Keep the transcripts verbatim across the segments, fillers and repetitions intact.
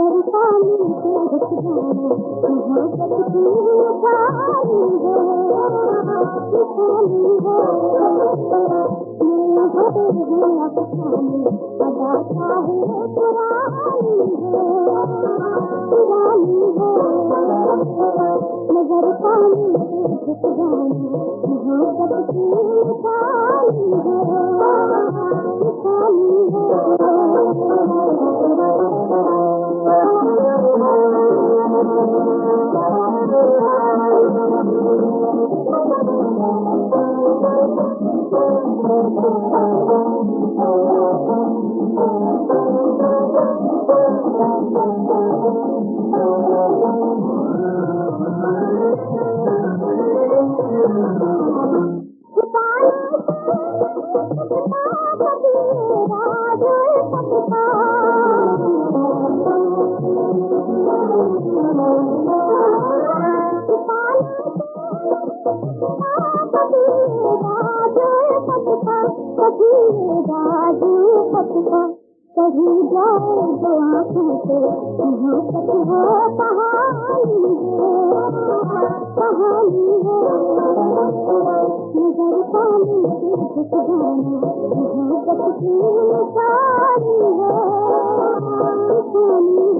नजर का मिलके रुक जाना मोहब्बत की निशानी है, निशानी है। ये होते हैं अफसाने अदा चाहे पुरानी है, पुरानी है। नजर का मिलके रुक जाना मोहब्बत की निशानी है, निशानी कहीं जाए जो आँखों से मोहब्बत हो कहानी है, कहानी है। नजर का मिलके झुक जाना मोहब्बत की निशानी है, निशानी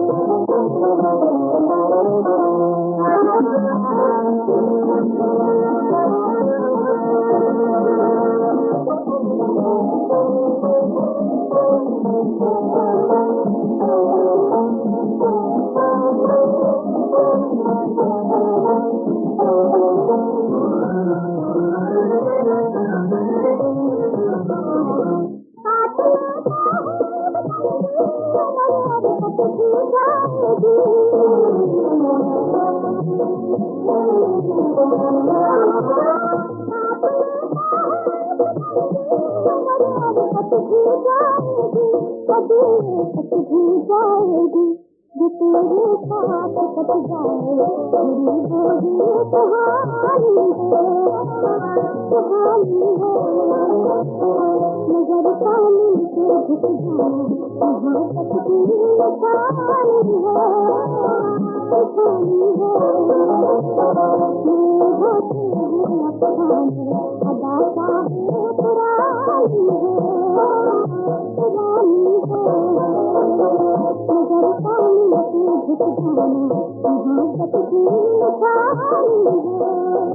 जाएगी जो तेरे साथ कट जाए, मेरी बोली सुहानी है, सुहानी है। नजर का मिलके झुक जाना मोहब्बत की निशानी है, निशानी है। ये होते हैं अफसाने अदा चाहे पुरानी है, पुरानी है। नजर का मिलके झुक जाना मोहब्बत की निशानी है।